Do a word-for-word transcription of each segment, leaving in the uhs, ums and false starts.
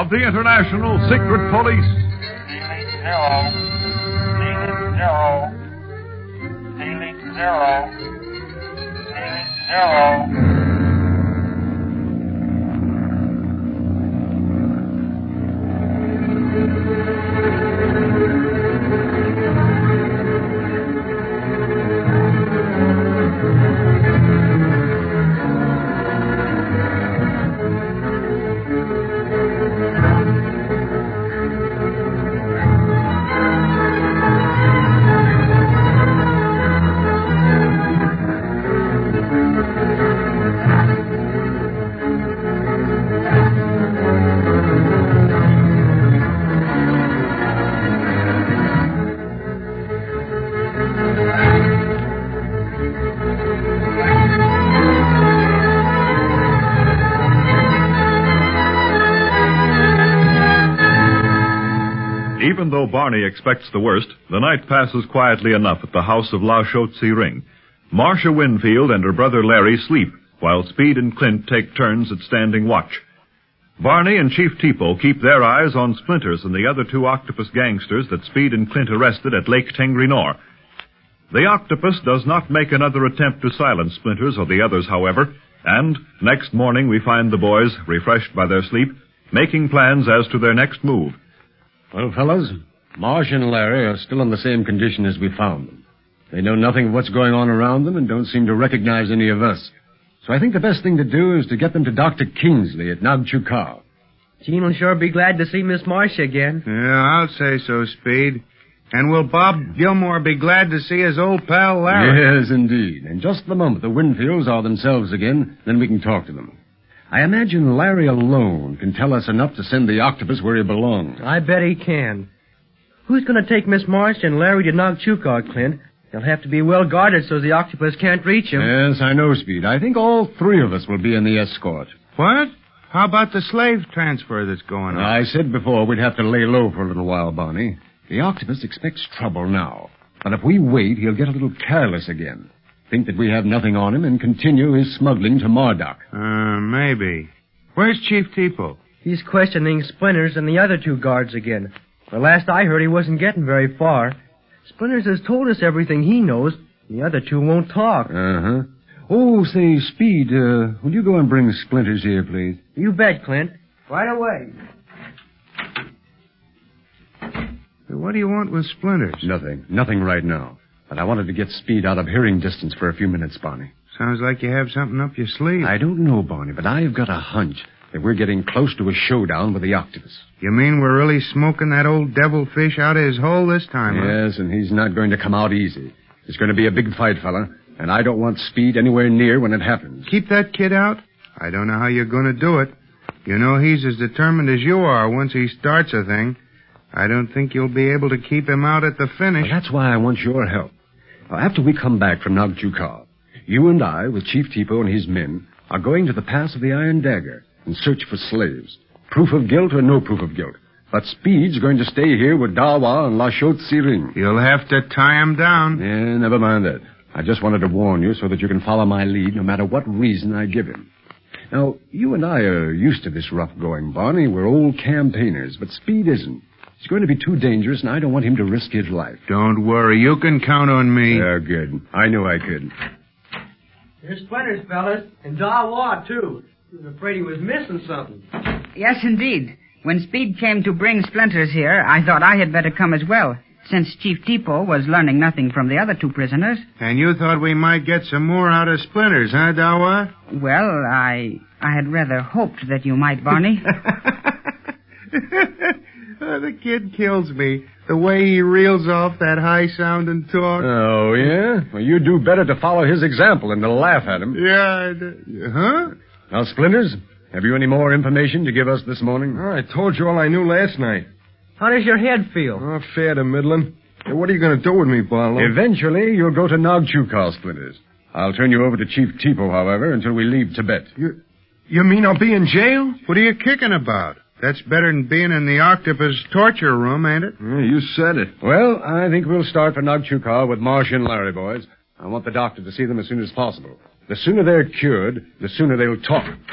of the International Secret Police. Ceiling zero. Ceiling zero. Ceiling zero. Ceiling zero. Even though Barney expects the worst, the night passes quietly enough at the house of La Chaux-Ring. Marcia Winfield and her brother Larry sleep, while Speed and Clint take turns at standing watch. Barney and Chief Tipo keep their eyes on Splinters and the other two octopus gangsters that Speed and Clint arrested at Lake Tengrinor. The octopus does not make another attempt to silence Splinters or the others, however, and next morning we find the boys, refreshed by their sleep, making plans as to their next move. Well, fellas, Marsh and Larry are still in the same condition as we found them. They know nothing of what's going on around them and don't seem to recognize any of us. So I think the best thing to do is to get them to Doctor Kingsley at Nagchukar. Gene will sure be glad to see Miss Marcia again. Yeah, I'll say so, Speed. And will Bob Gilmore be glad to see his old pal Larry? Yes, indeed. And just the moment the Winfields are themselves again, then we can talk to them. I imagine Larry alone can tell us enough to send the octopus where he belongs. I bet he can. Who's going to take Miss Marcia and Larry to Nagchukar, Clint? They'll have to be well guarded so the octopus can't reach him. Yes, I know, Speed. I think all three of us will be in the escort. What? How about the slave transfer that's going on? I said before we'd have to lay low for a little while, Barney. The octopus expects trouble now. But if we wait, he'll get a little careless again. Think that we have nothing on him and continue his smuggling to Marduk. Uh, maybe. Where's Chief Tipo? He's questioning Splinters and the other two guards again. The last I heard, he wasn't getting very far. Splinters has told us everything he knows. The other two won't talk. Uh-huh. Oh, say, Speed, uh, will you go and bring Splinters here, please? You bet, Clint. Right away. What do you want with Splinters? Nothing. Nothing right now. But I wanted to get Speed out of hearing distance for a few minutes, Barney. Sounds like you have something up your sleeve. I don't know, Barney, but I've got a hunch that we're getting close to a showdown with the octopus. You mean we're really smoking that old devilfish out of his hole this time, huh? Yes, and he's not going to come out easy. It's going to be a big fight, fella, and I don't want Speed anywhere near when it happens. Keep that kid out? I don't know how you're going to do it. You know he's as determined as you are once he starts a thing. I don't think you'll be able to keep him out at the finish. Well, that's why I want your help. Now, after we come back from Nagchukar, you and I, with Chief Tipo and his men, are going to the Pass of the Iron Dagger and search for slaves. Proof of guilt or no proof of guilt. But Speed's going to stay here with Dawa and La Chaux-Ring. You'll have to tie him down. Yeah, never mind that. I just wanted to warn you so that you can follow my lead no matter what reason I give him. Now, you and I are used to this rough going, Barney. We're old campaigners, but Speed isn't. It's going to be too dangerous, and I don't want him to risk his life. Don't worry. You can count on me. Yeah, good. I knew I could. Here's Splinters, fellas. And Dawa, too. He was afraid he was missing something. Yes, indeed. When Speed came to bring Splinters here, I thought I had better come as well, since Chief Tipo was learning nothing from the other two prisoners. And you thought we might get some more out of Splinters, huh, Dawa? Well, I... I had rather hoped that you might, Barney. Oh, the kid kills me. The way he reels off that high-sounding talk. Oh, yeah? Well, you do better to follow his example than to laugh at him. Yeah, I do. Huh? Now, Splinters, have you any more information to give us this morning? Oh, I told you all I knew last night. How does your head feel? Oh, fair to middling. Hey, what are you going to do with me, Barlow? Eventually, you'll go to Nagchukar, Splinters. I'll turn you over to Chief Tipo, however, until we leave Tibet. You, you mean I'll be in jail? What are you kicking about? That's better than being in the octopus torture room, ain't it? Yeah, you said it. Well, I think we'll start for Nagchukar with Marsh and Larry, boys. I want the doctor to see them as soon as possible. The sooner they're cured, the sooner they'll talk.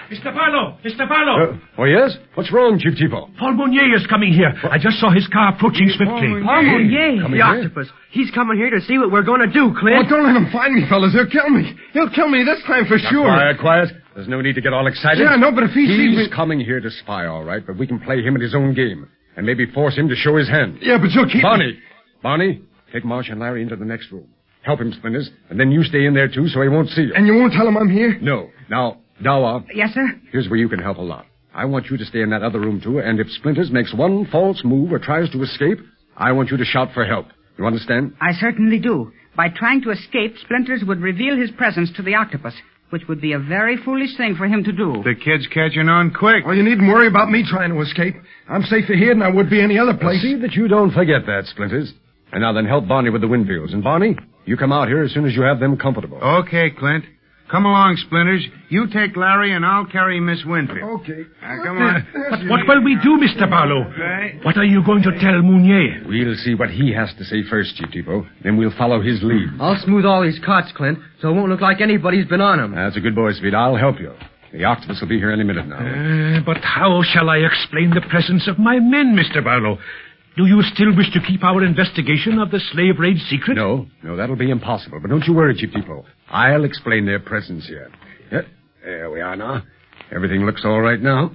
Mister Barlow! Mister Barlow! Uh, oh, yes? What's wrong, Chief Tipo? Paul Mounier is coming here. I just saw his car approaching swiftly. Paul Mounier, Coming the here? octopus. He's coming here to see what we're going to do, Oh, Clint. don't let him find me, fellas. He'll kill me. He'll kill me this time for sure. Quiet, quiet. There's no need to get all excited. Yeah, no, but if he sees He's me... coming here to spy, all right, but we can play him at his own game and maybe force him to show his hand. Yeah, but you'll keep... Bonnie, Bonnie, take Marsh and Larry into the next room. Help him, Splinters, and then you stay in there, too, so he won't see you. And you won't tell him I'm here? No. Now, Dawa, Yes, sir? here's where you can help a lot. I want you to stay in that other room, too, and if Splinters makes one false move or tries to escape, I want you to shout for help. You understand? I certainly do. By trying to escape, Splinters would reveal his presence to the octopus, which would be a very foolish thing for him to do. The kid's catching on quick. Well, you needn't worry about me trying to escape. I'm safer here than I would be any other place. See that you don't forget that, Splinters. And now then help Barney with the Winfields. And Barney, you come out here as soon as you have them comfortable. Okay, Clint. Come along, Splinters. You take Larry, and I'll carry Miss Winfield. Okay. Now, come on. But what will we do, Mister Barlow? Right. What are you going to tell Mounier? We'll see what he has to say first, Chief Tipo. Then we'll follow his lead. I'll smooth all these cots, Clint, so it won't look like anybody's been on them. That's a good boy, Speed. I'll help you. The octopus will be here any minute now. Uh, but how shall I explain the presence of my men, Mister Barlow? Do you still wish to keep our investigation of the slave raid secret? No, no, that'll be impossible. But don't you worry, Chief Tipo. I'll explain their presence here. Yeah, there we are now. Everything looks all right now.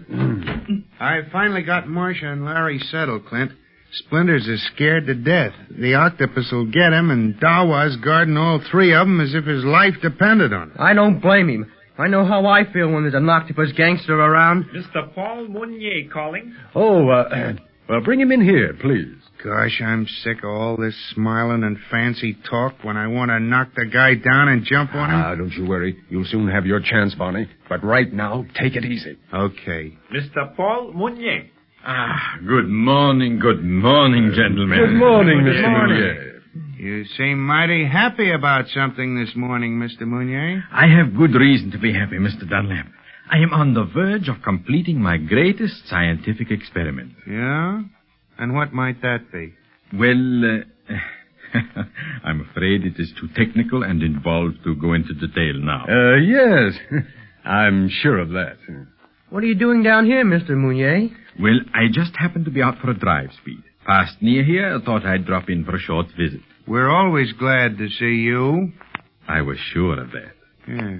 I finally got Marcia and Larry settled, Clint. Splinters is scared to death. The octopus will get him, and Dawa's guarding all three of them as if his life depended on it. I don't blame him. I know how I feel when there's an octopus gangster around. Mister Paul Mounier calling. Oh, uh, well, bring him in here, please. Gosh, I'm sick of all this smiling and fancy talk when I want to knock the guy down and jump on him. Ah, don't you worry. You'll soon have your chance, Barney. But right now, take it easy. Okay. Mister Paul Mounier. Ah, good morning, good morning, gentlemen. Good morning, Mister morning. Mounier. You seem mighty happy about something this morning, Mister Mounier. I have good reason to be happy, Mister Dunlap. I am on the verge of completing my greatest scientific experiment. Yeah? And what might that be? Well, uh, I'm afraid it is too technical and involved to go into detail now. Uh, yes. I'm sure of that. What are you doing down here, Mister Mounier? Well, I just happened to be out for a drive, Speed. Passed near here, thought I'd drop in for a short visit. We're always glad to see you. I was sure of that. Yeah.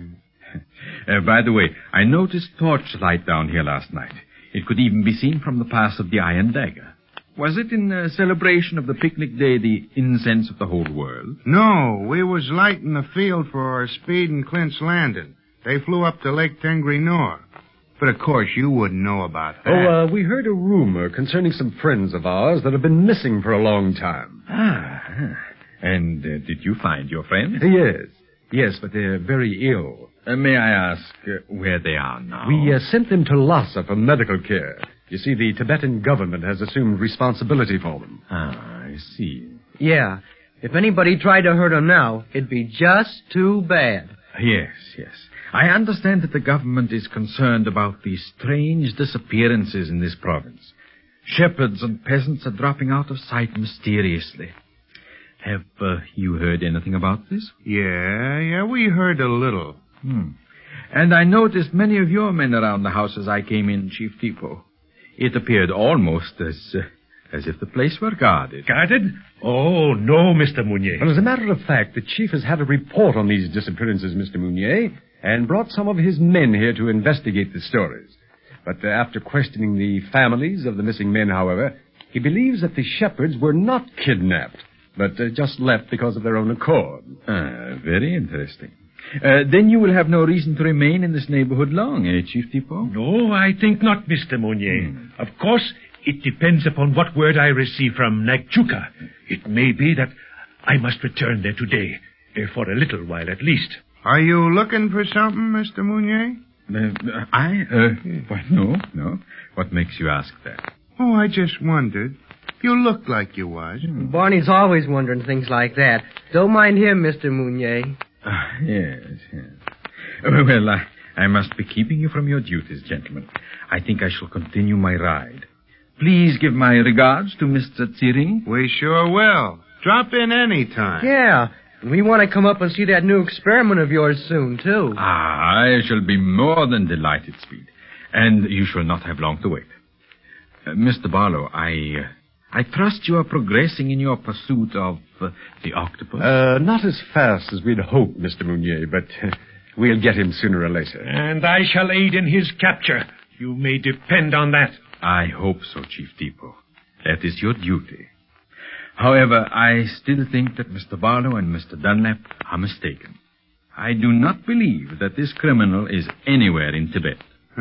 Uh, by the way, I noticed torchlight down here last night. It could even be seen from the pass of the Iron Dagger. Was it in uh, celebration of the picnic day, the incense of the whole world? No, we was lighting the field for Speed and Clint's landing. They flew up to Lake Tengri Nor. But of course, you wouldn't know about that. Oh, uh, we heard a rumor concerning some friends of ours that have been missing for a long time. Ah, and uh, did you find your friends? Yes. Yes, but they're very ill. Uh, may I ask uh, where they are now? We uh, sent them to Lhasa for medical care. You see, the Tibetan government has assumed responsibility for them. Ah, I see. Yeah. If anybody tried to hurt him now, it'd be just too bad. Yes, yes. I understand that the government is concerned about the strange disappearances in this province. Shepherds and peasants are dropping out of sight mysteriously. Have uh, you heard anything about this? Yeah, yeah, we heard a little. Hmm. And I noticed many of your men around the house as I came in, Chief Tipo. It appeared almost as uh, as if the place were guarded. Guarded? Oh, no, Mister Mounier. Well, as a matter of fact, the chief has had a report on these disappearances, Mister Mounier, and brought some of his men here to investigate the stories. But uh, after questioning the families of the missing men, however, he believes that the shepherds were not kidnapped, but uh, just left because of their own accord. Ah, very interesting. Uh, then you will have no reason to remain in this neighborhood long, eh, Chief Tipo? No, I think not, Mister Mounier. Hmm. Of course, it depends upon what word I receive from Nagchuka. It may be that I must return there today, uh, for a little while at least. Are you looking for something, Mister Mounier? Uh, I? Uh, why, no, no. What makes you ask that? Oh, I just wondered. You looked like you was. Barney's always wondering things like that. Don't mind him, Mister Mounier. Ah, yes, yes. Uh, well, I, I must be keeping you from your duties, gentlemen. I think I shall continue my ride. Please give my regards to Mister Tsiring. We sure will. Drop in any time. Yeah. We want to come up and see that new experiment of yours soon, too. Ah, I shall be more than delighted, Speed. And you shall not have long to wait. Uh, Mister Barlow, I... Uh, I trust you are progressing in your pursuit of uh, the octopus. Uh, not as fast as we'd hoped, Mister Mounier, but uh, we'll get him sooner or later. And I shall aid in his capture. You may depend on that. I hope so, Chief Depot. That is your duty. However, I still think that Mister Barlow and Mister Dunlap are mistaken. I do not believe that this criminal is anywhere in Tibet.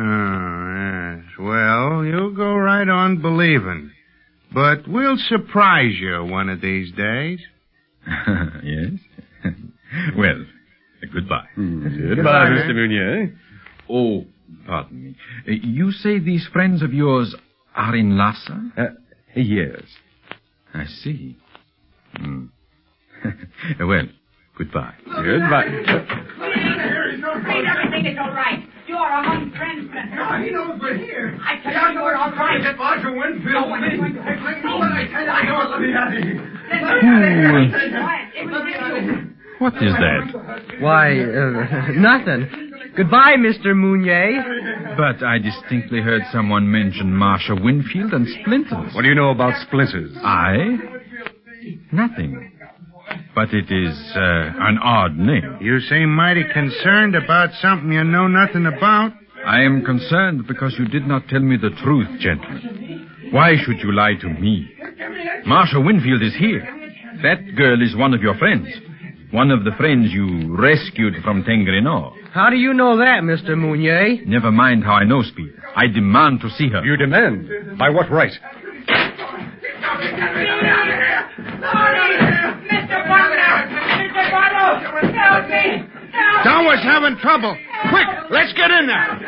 Oh, yes. Well, you go right on believing. But we'll surprise you one of these days. Yes? Well, uh, goodbye. Mm, goodbye, Mister Mounier. Oh, pardon me. Uh, you say these friends of yours are in Lhasa? Uh, yes. I see. Hmm. Well, goodbye. Goodbye. Afraid everything is all right. You're among friends, Splinter. No, he knows we're here. I tell you, you're all right. Get Marshal Winfield. No one is going to hurt you. No one, I tell you, I know it. Let me out of here. Quiet. It was you. What is that? Why, uh, nothing. Goodbye, Mister Mounier. But I distinctly heard someone mention Marshal Winfield and Splinters. What do you know about Splinters? I? Nothing. But it is uh, an odd name. You seem mighty concerned about something you know nothing about. I am concerned because you did not tell me the truth, gentlemen. Why should you lie to me? Marshal Winfield is here. That girl is one of your friends. One of the friends you rescued from Tengrino. How do you know that, Mister Mounier? Never mind how I know, Speed. I demand to see her. You demand? By what right? Dawa's having trouble. Quick, let's get in there.